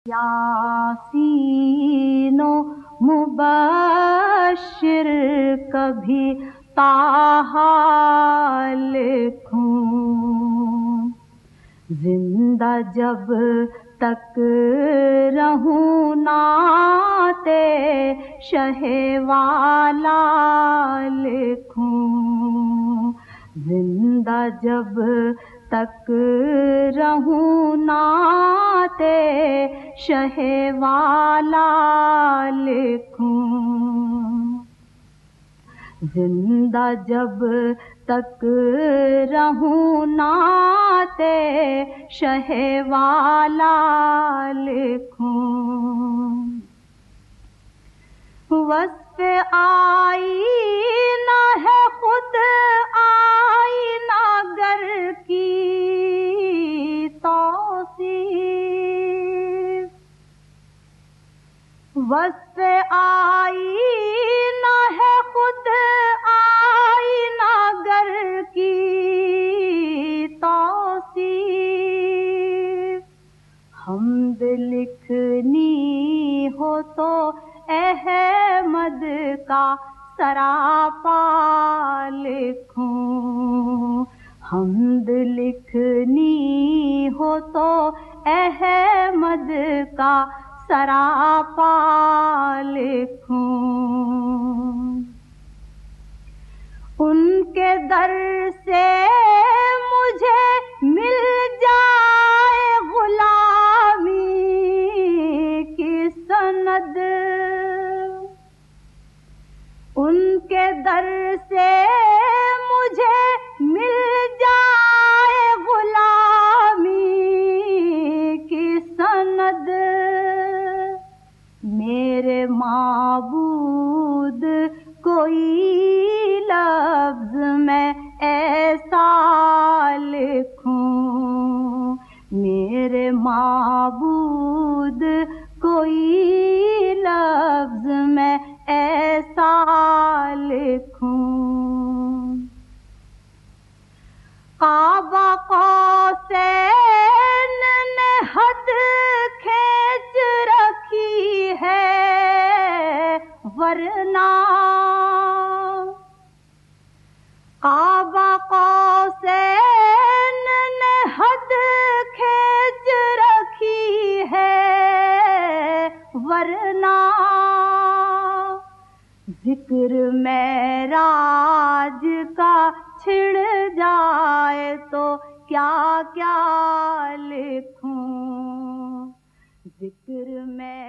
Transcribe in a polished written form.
یاسین و مبشر کبھی طٰہٰ لکھوں، زندہ جب تک رہوں نعت شہ والا لکھوں، زندہ جب تک رہوں نعت شہ والا لکھوں، زندہ جب تک رہوں نعت شہ والا لکھوں، وصف آئینہ ہے خود آئینہ گر کی توصیف، وصف آئینہ ہے خود آئینہ گر کی توصیف، حمد لکھنی ہو تو احمد کا سراپا لکھوں، حمد لکھنی ہو تو احمد کا سراپا لکھوں، ان کے در سے مجھے مل جائے غلامی کی سند، ان کے در سے مجھے مل جائے غلامی کی سند، میرے معبود کوئی لفظ میں ایسا لکھوں، میرے معبود کوئی لفظ میں ایسا لکھوں، کعبہ قوسین نے حد کھینچ رکھی ہے ورنہ، کعبہ قوسین نے حد کھینچ رکھی ہے ورنہ، ذکر معراج کا چھڑ جائے تو کیا کیا لکھوں، ذکر میں